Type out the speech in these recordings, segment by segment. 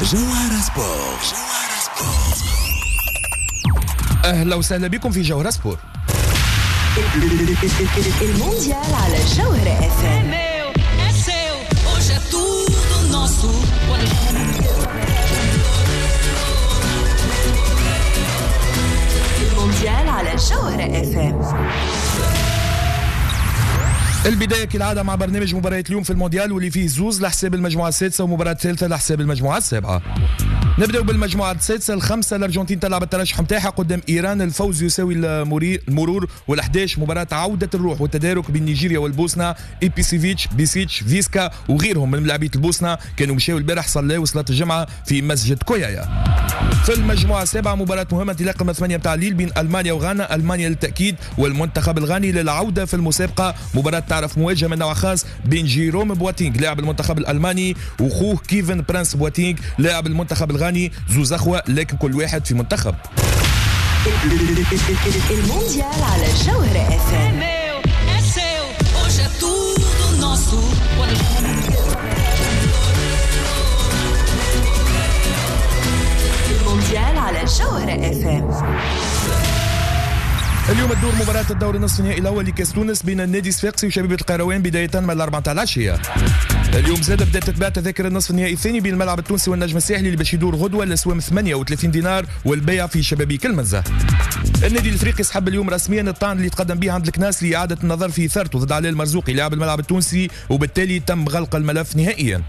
جوهرة سبورت. أهلا وسهلا بكم في جوهرة سبورت. المونديال على جوهرة FM. المونديال على جوهرة FM. البداية كالعادة مع برنامج مباريات اليوم في المونديال واللي فيه زوز لحساب المجموعة السادسة ومباراة ثالثة لحساب المجموعة السابعة. نبدأ بالمجموعة السادسة الخمسة. الأرجنتين تلعب الترشح متاعها قدام إيران، الفوز يساوي المرور، وال11 مباراة عودة الروح والتدارك بين نيجيريا والبوسنة. إيبيسيفيتش، بيسيتش، فيسكا وغيرهم من لاعبية البوسنة كانوا مشاو البارح صلاوا صلاة الجمعة في مسجد كويايا. في المجموعة السابعة مباراة مهمة انطلاق رقم 8 متاع الليل بين ألمانيا وغانا. ألمانيا للتأكيد والمنتخب الغاني للعودة في المسابقة. مباراة تعرف مواجهة من نوع خاص بين جيروم بواتينغ لاعب المنتخب الألماني وخوه كيفن برانس بواتينغ لاعب المنتخب الغاني. زوز أخوة لكن كل واحد في منتخب. المونديال على جوهرة FM. المونديال على جوهرة FM. اليوم تدور مباراة الدور النصف النهائي الأول لكأس تونس بين النادي الصفاقسي وشبيبة القيروان بداية من 4 العشية. اليوم زاد بدأت تتباع تذاكر النصف النهائي الثاني بين الملعب التونسي والنجم الساحلي اللي باش يدور غدوة لأسوام 38 دينار والبيع في شبابيك المنزه. النادي الافريقي سحب اليوم رسميا الطعن اللي تقدم به عند الكناس لإعادة النظر في ثارته ضد علي المرزوقي لاعب الملعب التونسي، وبالتالي تم غلق الملف نهائيا.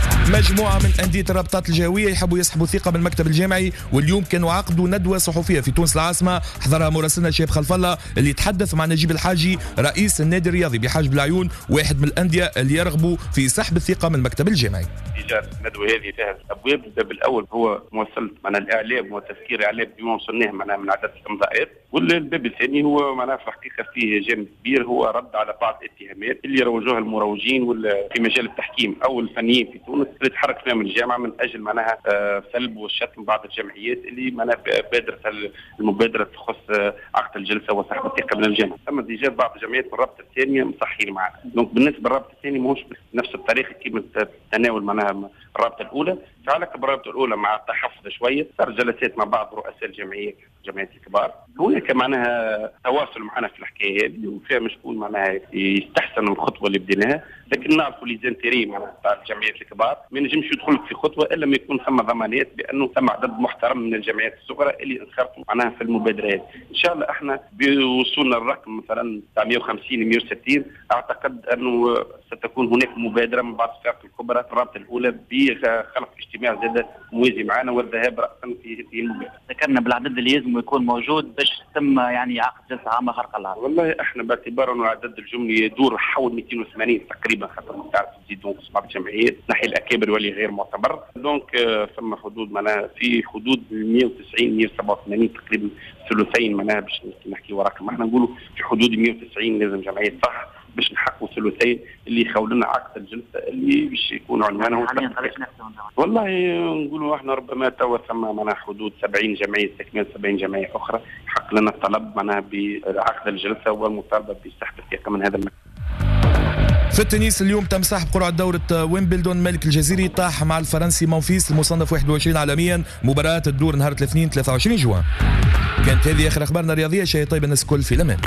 مجموعة من أندية الرابطات الجهوية يحبوا يسحبوا ثقة من المكتب الجامعي، واليوم كانوا عقدوا ندوة صحفية في تونس العاصمة حضرها مراسلنا شاب خلف الله اللي تحدث مع نجيب الحاجي رئيس النادي الرياضي بحاج بالعيون، واحد من الأندية اللي يرغبوا في سحب الثقة من المكتب الجامعي. الندوة هذه فيها أبواب. الباب الأول هو مواصلة معناها الإعلام وتذكير الإعلام بما وصلناه معناها من عدد الإمضاءات، والباب الثاني هو معناها في الحقيقة فيه جانب كبير هو رد على بعض الاتهامات اللي يروجوها المروجين في مجال التحكيم أو الفنيين في تونس اللي تحرك فيهم الجامعة من أجل معناها سلب وشتم بعض الجمعيات اللي معناها بادرة المبادرة تخص عقد الجلسة وسحب الثقة من الجامعة. أما ديجا بعض الجمعيات من الرابطة الثانية مصحين معنا. دونك بالنسبة للرابطة الثانية ماهوش نفس الطريقة كيما تناول معناها الرابطة الأولى. فعلاقة بالرابطة الأولى مع تحفظ شوية، صار جلسات مع بعض رؤساء الجمعيات الكبار، هناك معناها تواصل معنا في الحكاية هذه وفيها مشكول معناها يستحسن الخطوة اللي بديناها، لكن نعرفوا لي زانتيري معناها تاع الجمعيات الكبار ما ينجمش يدخل في خطوة إلا ما يكون ثم ضمانات بأنه ثم عدد محترم من الجمعيات الصغرى اللي انخرطوا معناها في المبادرات. إن شاء الله احنا بوصولنا الرقم مثلا 150 160 أعتقد أنه ستكون هناك مبادرة من بعض الفرق الكبرى الرابطة الأولى بخلق اجتماع زاد موازي معنا والذهاب رأسا في المبادرة. ذكرنا بالعدد اللي لازم يكون موجود باش تم يعني عقد جلسة عامة خارق العالم. والله احنا باعتبار انه العدد الجملي يدور حول 280 تقريبا، خاطر تعرف تزيدون في بعض الجمعيات ناحية الأكابر واللي غير معتبر. دونك ثم حدود معناها في حدود 190 187 تقريبا ثلثين معناها باش نحكي ورقم. احنا نقولوا في حدود 190 لازم جمعيات صح باش نحققوا ثلثين اللي يخولنا عقد الجلسة اللي باش يكونوا عنوانهم. والله نقولوا احنا ربما توا ثم معناها حدود 70 جمعية استكمال 70 جمعية أخرى يحق لنا الطلب معناها بعقد الجلسة والمطالبة بسحب الثقة من هذا المكان. في التنس اليوم تم سحب قرعة دورة ويمبلدون. ملك الجزيري طاح مع الفرنسي مونفيس المصنف 21 عالميا. مباراة الدور نهار الاثنين 23 جوان. كانت هذه آخر أخبارنا الرياضية. شيء طيب الناس الكل في الأمان.